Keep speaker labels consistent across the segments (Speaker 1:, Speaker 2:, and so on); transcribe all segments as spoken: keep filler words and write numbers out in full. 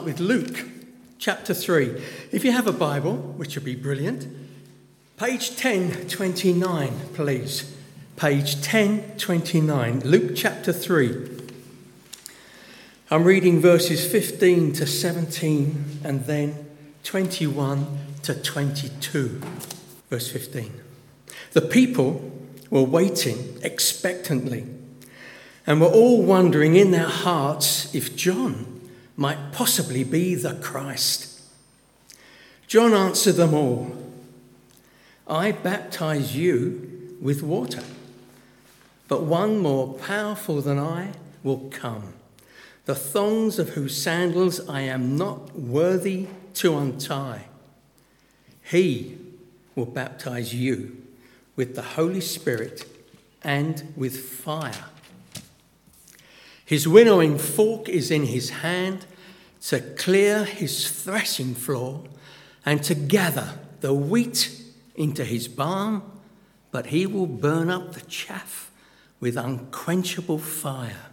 Speaker 1: With Luke chapter three. If you have a Bible, which would be brilliant, page ten twenty-nine, please. Page ten twenty-nine, Luke chapter three. I'm reading verses fifteen to seventeen and then twenty-one to twenty-two. Verse fifteen. The people were waiting expectantly and were all wondering in their hearts if John might possibly be the Christ. John answered them all, I baptize you with water, but one more powerful than I will come, the thongs of whose sandals I am not worthy to untie. He will baptize you with the Holy Spirit and with fire. His winnowing fork is in his hand to clear his threshing floor and to gather the wheat into his barn, but he will burn up the chaff with unquenchable fire.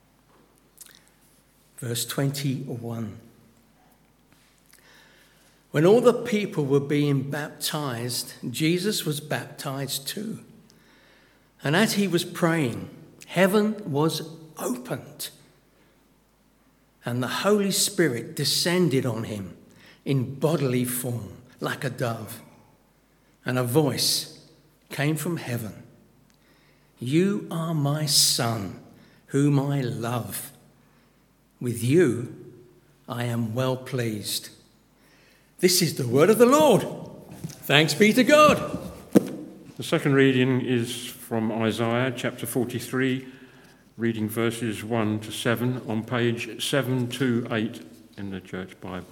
Speaker 1: Verse twenty-one. When all the people were being baptized, Jesus was baptized too. And as he was praying, heaven was opened, and the Holy Spirit descended on him in bodily form like a dove, and a voice came from heaven. You are my Son, whom I love. With you I am well pleased. This is the word of the Lord. Thanks be to God.
Speaker 2: The second reading is from Isaiah chapter forty-three, reading verses one to seven on page seven two eight in the church Bibles.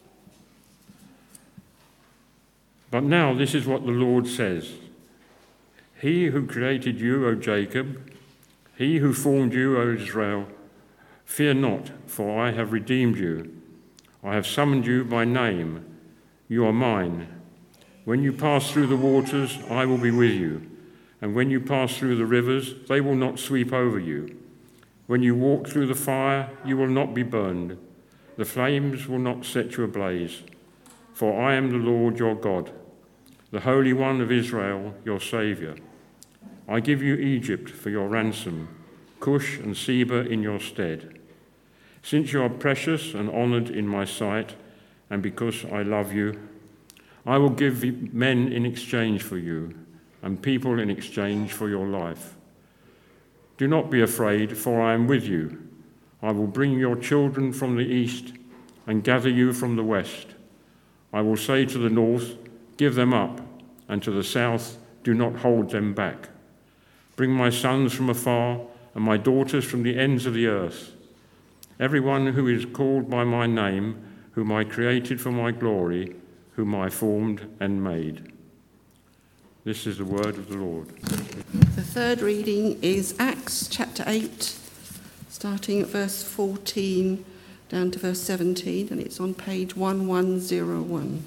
Speaker 2: But now this is what the Lord says. He who created you, O Jacob, he who formed you, O Israel, fear not, for I have redeemed you. I have summoned you by name. You are mine. When you pass through the waters, I will be with you. And when you pass through the rivers, they will not sweep over you. When you walk through the fire, you will not be burned. The flames will not set you ablaze. For I am the Lord your God, the Holy One of Israel, your Saviour. I give you Egypt for your ransom, Cush and Seba in your stead. Since you are precious and honoured in my sight, and because I love you, I will give men in exchange for you, and people in exchange for your life. Do not be afraid, for I am with you. I will bring your children from the east and gather you from the west. I will say to the north, give them up, and to the south, do not hold them back. Bring my sons from afar and my daughters from the ends of the earth. Everyone who is called by my name, whom I created for my glory, whom I formed and made. This is the word of the Lord.
Speaker 3: The third reading is Acts chapter eight, starting at verse fourteen down to verse seventeen, and it's on page eleven oh one.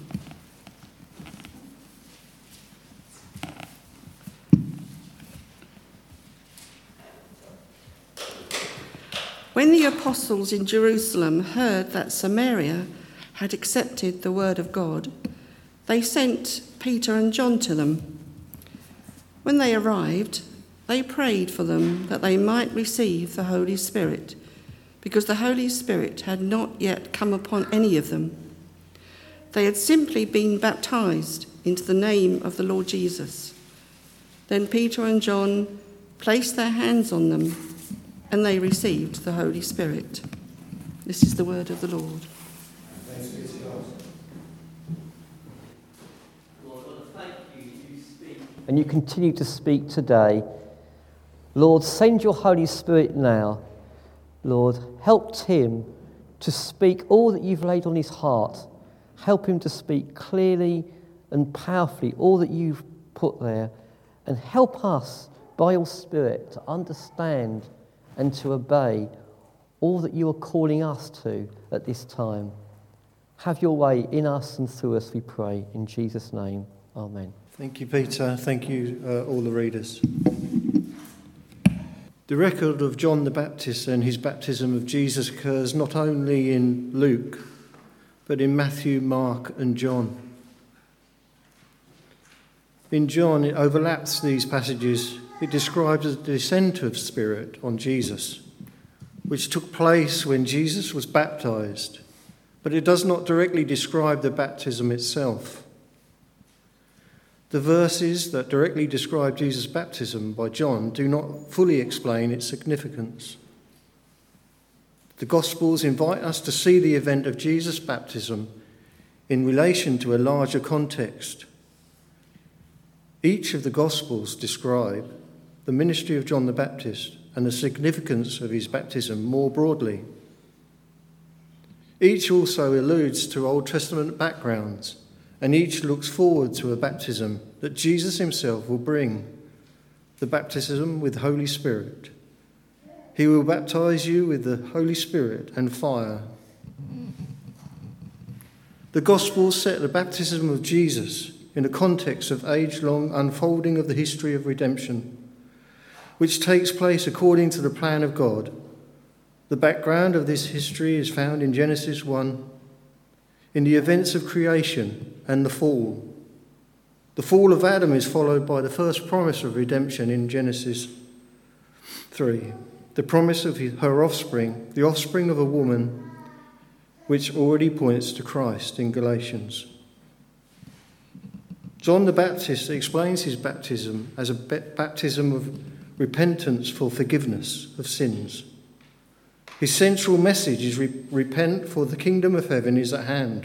Speaker 3: When the apostles in Jerusalem heard that Samaria had accepted the word of God, they sent Peter and John to them. When they arrived, they prayed for them that they might receive the Holy Spirit, because the Holy Spirit had not yet come upon any of them. They had simply been baptized into the name of the Lord Jesus. Then Peter and John placed their hands on them, and they received the Holy Spirit. This is the word of the Lord.
Speaker 4: Thanks be to God.
Speaker 5: Lord, thank you. You speak. And you continue to speak today. Lord, send your Holy Spirit now. Lord, help Tim to speak all that you've laid on his heart. Help him to speak clearly and powerfully all that you've put there. And help us, by your Spirit, to understand and to obey all that you are calling us to at this time. Have your way in us and through us, we pray. In Jesus' name, amen.
Speaker 4: Thank you, Peter. Thank you, uh, all the readers. The record of John the Baptist and his baptism of Jesus occurs not only in Luke, but in Matthew, Mark, and John. In John, it overlaps these passages. It describes the descent of Spirit on Jesus, which took place when Jesus was baptized, but it does not directly describe the baptism itself. The verses that directly describe Jesus' baptism by John do not fully explain its significance. The Gospels invite us to see the event of Jesus' baptism in relation to a larger context. Each of the Gospels describe the ministry of John the Baptist and the significance of his baptism more broadly. Each also alludes to Old Testament backgrounds, and each looks forward to a baptism that Jesus himself will bring, the baptism with the Holy Spirit. He will baptize you with the Holy Spirit and fire. The Gospels set the baptism of Jesus in a context of age-long unfolding of the history of redemption, which takes place according to the plan of God. The background of this history is found in Genesis one, in the events of creation and the fall. The fall of Adam is followed by the first promise of redemption in Genesis three, the promise of her offspring, the offspring of a woman, which already points to Christ in Galatians. John the Baptist explains his baptism as a baptism of repentance for forgiveness of sins. His central message is re- repent, for the kingdom of heaven is at hand.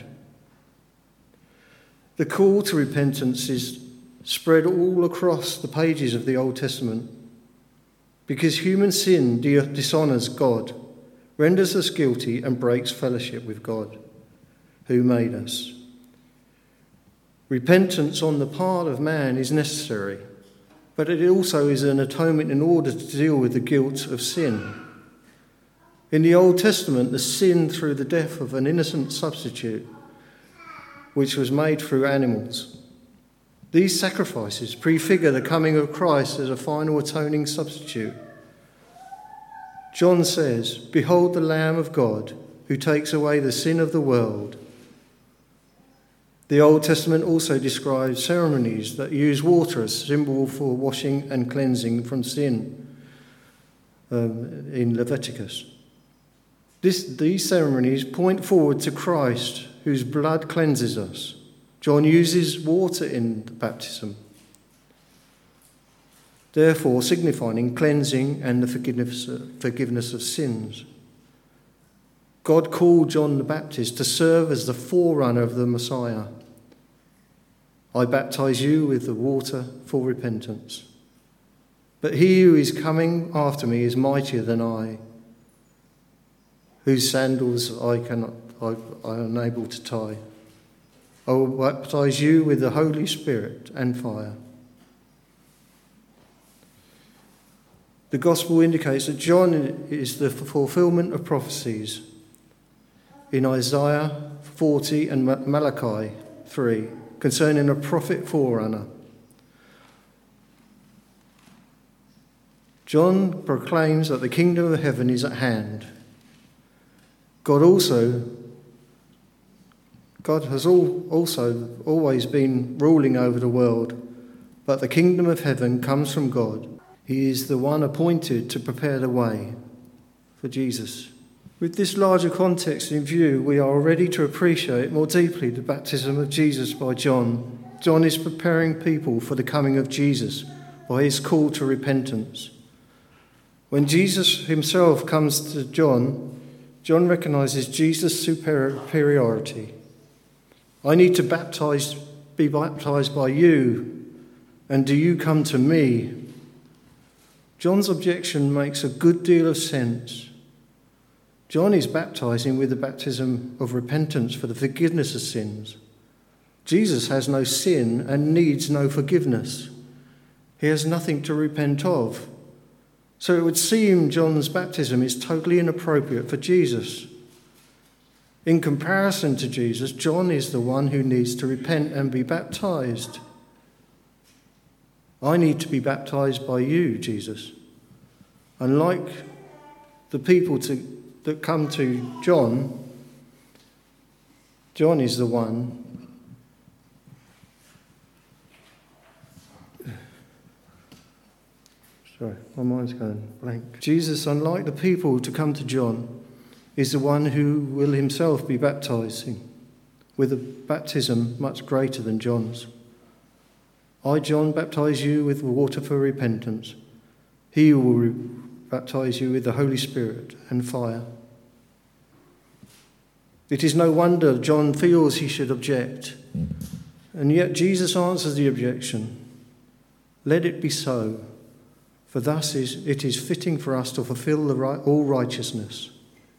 Speaker 4: The call to repentance is spread all across the pages of the Old Testament because human sin de- dishonours God, renders us guilty and breaks fellowship with God, who made us. Repentance on the part of man is necessary, but it also is an atonement in order to deal with the guilt of sin. In the Old Testament, the sin through the death of an innocent substitute, which was made through animals. These sacrifices prefigure the coming of Christ as a final atoning substitute. John says, "Behold the Lamb of God, who takes away the sin of the world." The Old Testament also describes ceremonies that use water as a symbol for washing and cleansing from sin um, in Leviticus. This, these ceremonies point forward to Christ, whose blood cleanses us. John uses water in the baptism, therefore signifying cleansing and the forgiveness, forgiveness of sins. God called John the Baptist to serve as the forerunner of the Messiah. I baptize you with the water for repentance. But he who is coming after me is mightier than I, whose sandals I cannot, I, I am unable to tie. I will baptize you with the Holy Spirit and fire. The Gospel indicates that John is the fulfillment of prophecies in Isaiah forty and Malachi three concerning a prophet forerunner. John proclaims that the kingdom of heaven is at hand. God also, God has all, also always been ruling over the world, but the kingdom of heaven comes from God. He is the one appointed to prepare the way for Jesus. With this larger context in view, we are ready to appreciate more deeply the baptism of Jesus by John. John is preparing people for the coming of Jesus by his call to repentance. When Jesus himself comes to John, John recognizes Jesus' superiority. I need to baptize, be baptized by you, and do you come to me? John's objection makes a good deal of sense. John is baptizing with the baptism of repentance for the forgiveness of sins. Jesus has no sin and needs no forgiveness. He has nothing to repent of. So it would seem John's baptism is totally inappropriate for Jesus. In comparison to Jesus, John is the one who needs to repent and be baptized. I need to be baptized by you, Jesus. Unlike the people to, that come to John, John is the one sorry, my mind's going blank. Jesus, unlike the people to come to John, is the one who will himself be baptizing with a baptism much greater than John's. I, John, baptize you with water for repentance. He will re- baptize you with the Holy Spirit and fire. It is no wonder John feels he should object, and yet Jesus answers the objection. Let it be so, for thus is, it is fitting for us to fulfill the right, all righteousness.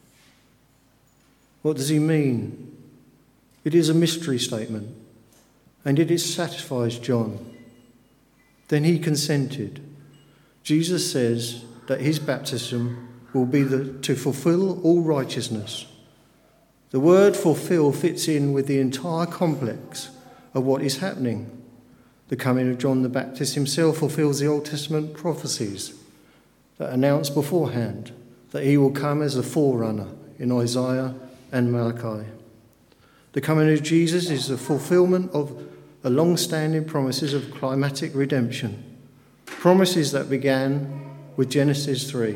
Speaker 4: What does he mean? It is a mystery statement, and it satisfies John. Then he consented. Jesus says that his baptism will be the, to fulfill all righteousness. The word fulfill fits in with the entire complex of what is happening. The coming of John the Baptist himself fulfills the Old Testament prophecies that announce beforehand that he will come as a forerunner in Isaiah and Malachi. The coming of Jesus is the fulfillment of the long-standing promises of climatic redemption, promises that began with Genesis three.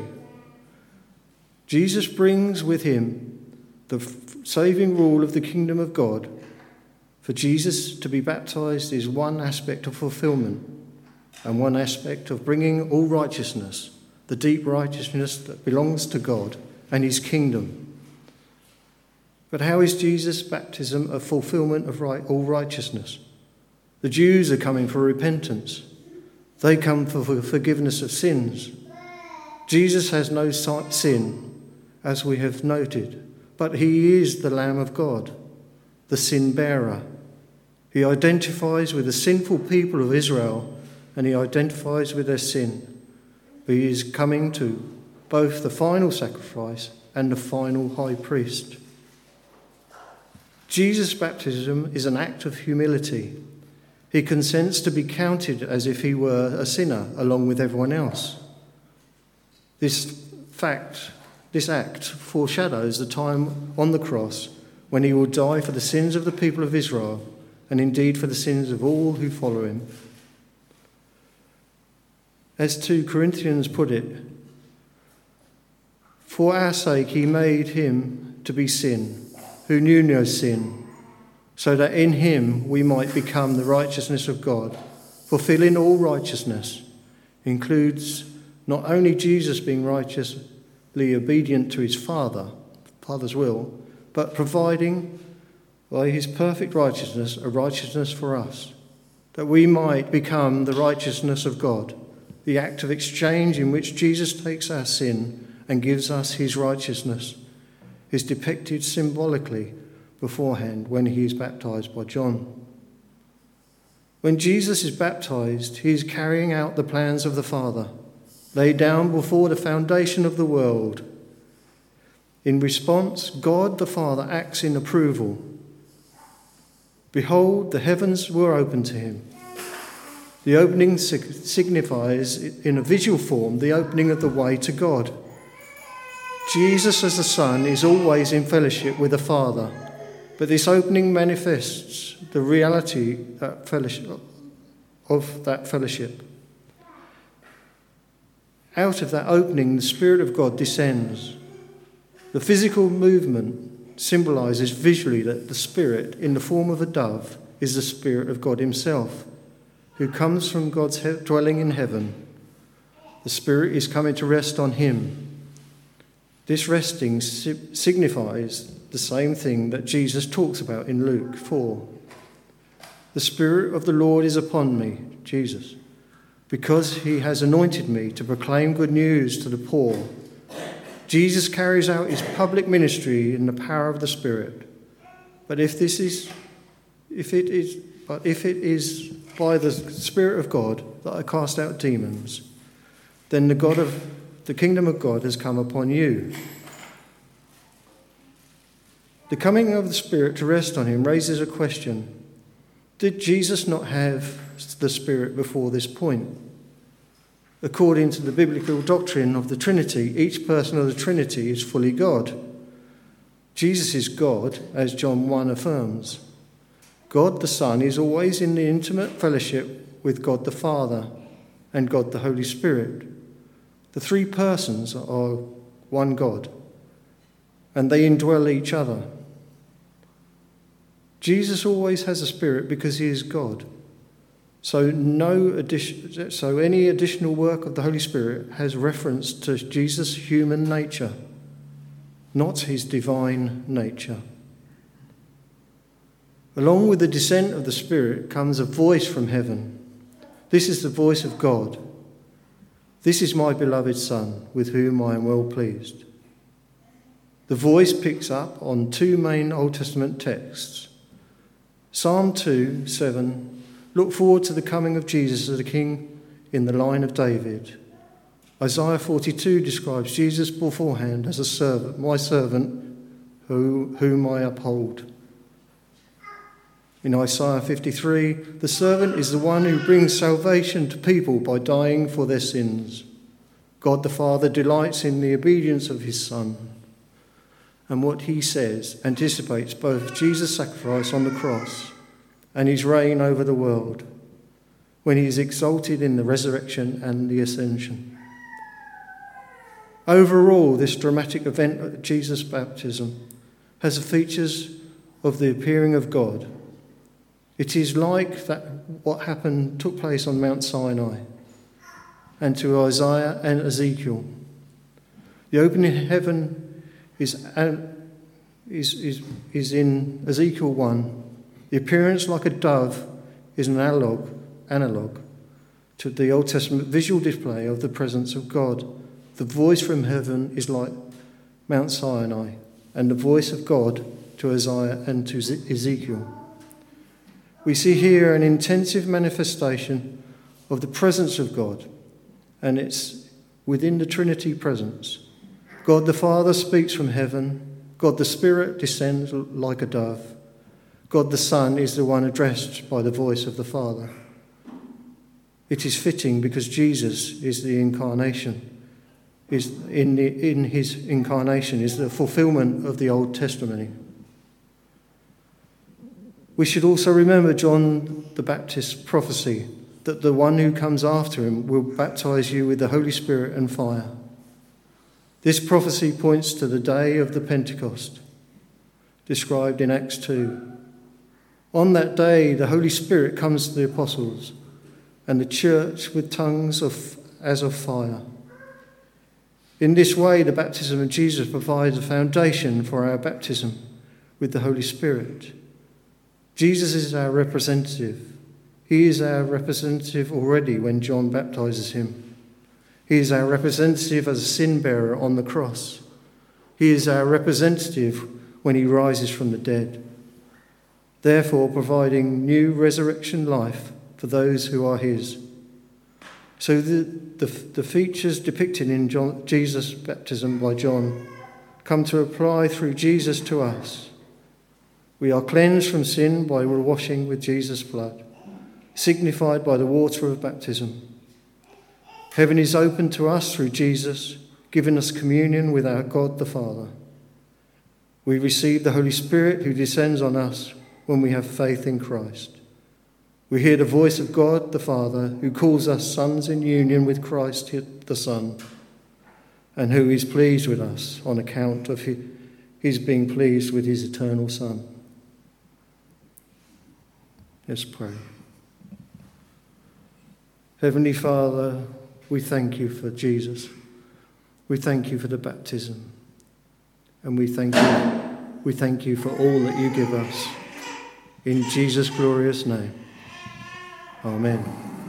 Speaker 4: Jesus brings with him the saving rule of the kingdom of God. For Jesus to be baptized is one aspect of fulfillment and one aspect of bringing all righteousness, the deep righteousness that belongs to God and his kingdom. But how is Jesus' baptism a fulfillment of right, all righteousness? The Jews are coming for repentance. They come for forgiveness of sins. Jesus has no sin, as we have noted, but he is the Lamb of God, the sin bearer. He identifies with the sinful people of Israel, and he identifies with their sin. But he is coming to both the final sacrifice and the final high priest. Jesus' baptism is an act of humility. He consents to be counted as if he were a sinner along with everyone else. This fact, this act foreshadows the time on the cross when he will die for the sins of the people of Israel and indeed for the sins of all who follow him. As two Corinthians put it, for our sake he made him to be sin, who knew no sin, so that in him we might become the righteousness of God. Fulfilling all righteousness includes not only Jesus being righteously obedient to his Father, Father's will, but providing by his perfect righteousness a righteousness for us, that we might become the righteousness of God. The act of exchange in which Jesus takes our sin and gives us his righteousness is depicted symbolically beforehand when he is baptized by John. When Jesus is baptized, he is carrying out the plans of the Father, laid down before the foundation of the world. In response, God the Father acts in approval. Behold, the heavens were opened to him. The opening signifies, in a visual form, the opening of the way to God. Jesus as the Son is always in fellowship with the Father, but this opening manifests the reality that fellowship, of that fellowship. Out of that opening, the Spirit of God descends. The physical movement symbolises visually that the Spirit, in the form of a dove, is the Spirit of God himself, who comes from God's dwelling in heaven. The Spirit is coming to rest on him. This resting signifies the same thing that Jesus talks about in Luke four. The Spirit of the Lord is upon me, Jesus, because he has anointed me to proclaim good news to the poor. Jesus carries out his public ministry in the power of the Spirit. But if this is, if it is, but if it is by the Spirit of God that I cast out demons, then the God of the kingdom of God has come upon you. The coming of the Spirit to rest on him raises a question. Did Jesus not have the Spirit before this point? According to the biblical doctrine of the Trinity, each person of the Trinity is fully God. Jesus is God, as John one affirms. God the Son is always in the intimate fellowship with God the Father and God the Holy Spirit. The three persons are one God, and they indwell each other. Jesus always has a spirit because he is God. So no addition, so any additional work of the Holy Spirit has reference to Jesus' human nature, not his divine nature. Along with the descent of the Spirit comes a voice from heaven. This is the voice of God. This is my beloved Son, with whom I am well pleased. The voice picks up on two main Old Testament texts. Psalm two, seven, look forward to the coming of Jesus as a king in the line of David. Isaiah forty-two describes Jesus beforehand as a servant, my servant, who, whom I uphold. In Isaiah fifty-three, the servant is the one who brings salvation to people by dying for their sins. God the Father delights in the obedience of his Son. And what he says anticipates both Jesus' sacrifice on the cross and his reign over the world when he is exalted in the resurrection and the ascension. Overall, this dramatic event at Jesus' baptism has the features of the appearing of God. It is like that what happened took place on Mount Sinai and to Isaiah and Ezekiel. The opening heaven is, is, is, is in Ezekiel one. The appearance like a dove is an analog, analog to the Old Testament visual display of the presence of God. The voice from heaven is like Mount Sinai, and the voice of God to Isaiah and to Ezekiel. We see here an intensive manifestation of the presence of God, and it's within the Trinity presence. God the Father speaks from heaven, God the Spirit descends like a dove, God the Son is the one addressed by the voice of the Father. It is fitting because Jesus is the incarnation. Is in, the, in his incarnation is the fulfillment of the Old Testament. We should also remember John the Baptist's prophecy that the one who comes after him will baptize you with the Holy Spirit and fire. This prophecy points to the day of the Pentecost, described in Acts two. On that day, the Holy Spirit comes to the apostles and the church with tongues of, as of fire. In this way, the baptism of Jesus provides a foundation for our baptism with the Holy Spirit. Jesus is our representative. He is our representative already when John baptizes him. He is our representative as a sin bearer on the cross. He is our representative when he rises from the dead, therefore providing new resurrection life for those who are his. So the, the, the features depicted in John, Jesus' baptism by John come to apply through Jesus to us. We are cleansed from sin by washing with Jesus' blood, signified by the water of baptism. Heaven is open to us through Jesus, giving us communion with our God the Father. We receive the Holy Spirit who descends on us when we have faith in Christ. We hear the voice of God the Father who calls us sons in union with Christ the Son, and who is pleased with us on account of his being pleased with his eternal Son. Let's pray. Heavenly Father, we thank you for Jesus. We thank you for the baptism. And we thank you, we thank you for all that you give us. In Jesus' glorious name. Amen.